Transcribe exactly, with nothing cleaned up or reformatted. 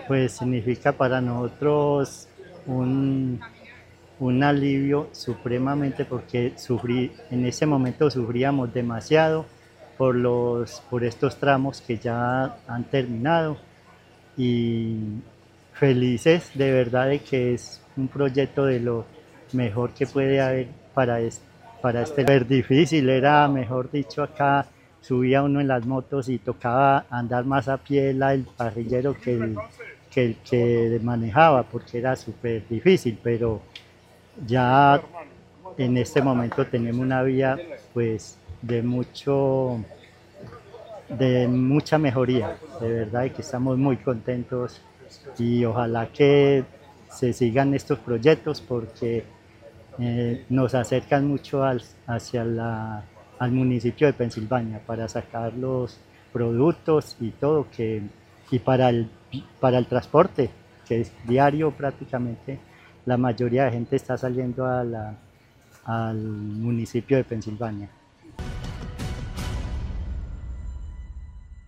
Pues significa para nosotros un, un alivio supremamente porque sufrí, en ese momento sufríamos demasiado por, los, por estos tramos que ya han terminado y felices de verdad de que es un proyecto de lo mejor que puede haber para, es, para este. Súper difícil, era mejor dicho acá subía uno en las motos y tocaba andar más a pie la, el parrillero que el que, el que manejaba porque era súper difícil, pero ya en este momento tenemos una vía pues de mucho de mucha mejoría, de verdad que estamos muy contentos y ojalá que se sigan estos proyectos porque eh, nos acercan mucho al, hacia la, al municipio de Pensilvania para sacar los productos y todo que y para el, para el transporte que es diario prácticamente la mayoría de gente está saliendo a la, al municipio de Pensilvania.